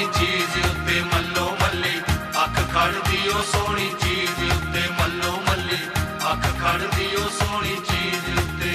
सोहनी चीज उत्ते मल्लो मल्ली अख खड़दी ओ सोहनी चीज उत्ते मल्लो मल्ली अख खड़दी ओ सोहनी चीज उत्ते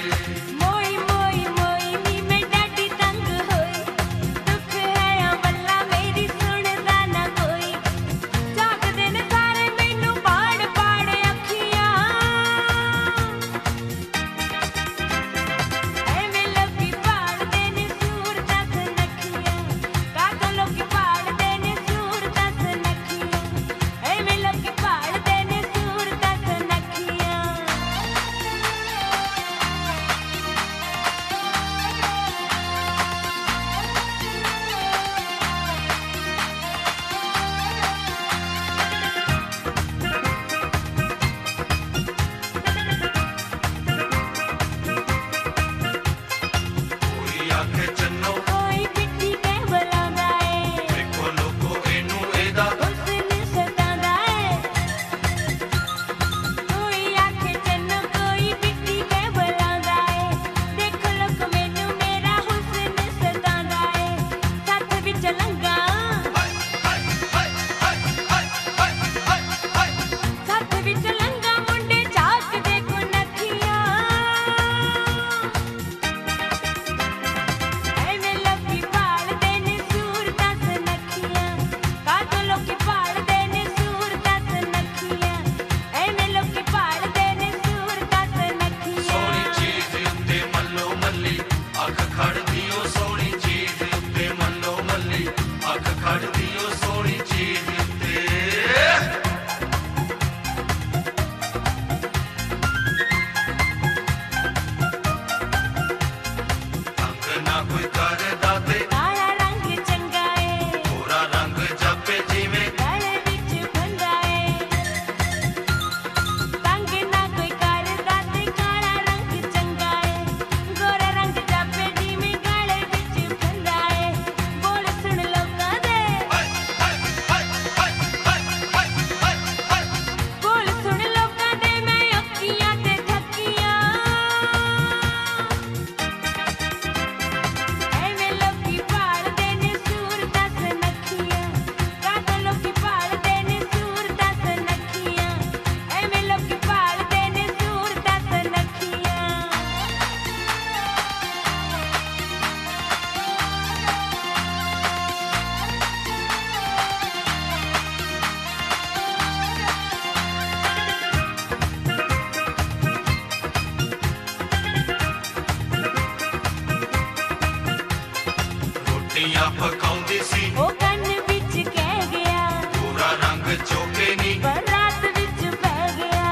पकाउंदी सी ओ कन विच कह गया पूरा रंग चोके नी बरात विच पै गया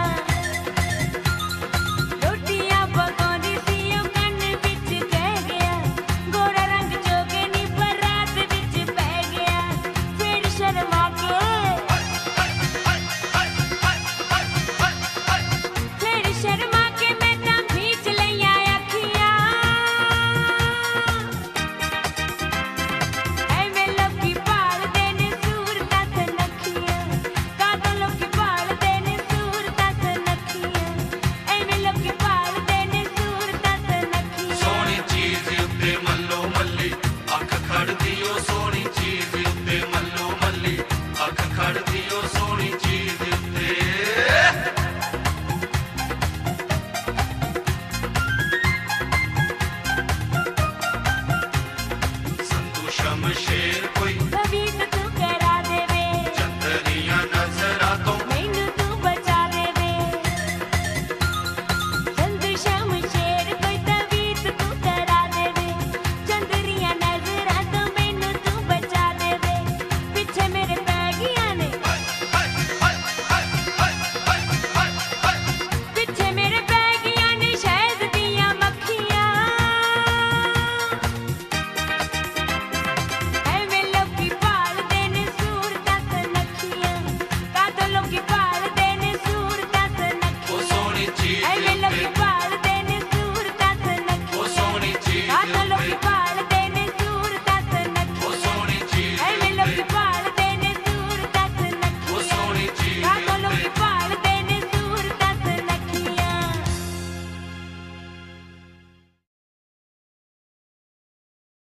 रोटियां पकाउंदी सी ओ कन विच कह गया गोरा रंग चोके नी बरात विच पै गया फिर शर्मा के मैं तां खींच लईया अखियां शमशेर कोई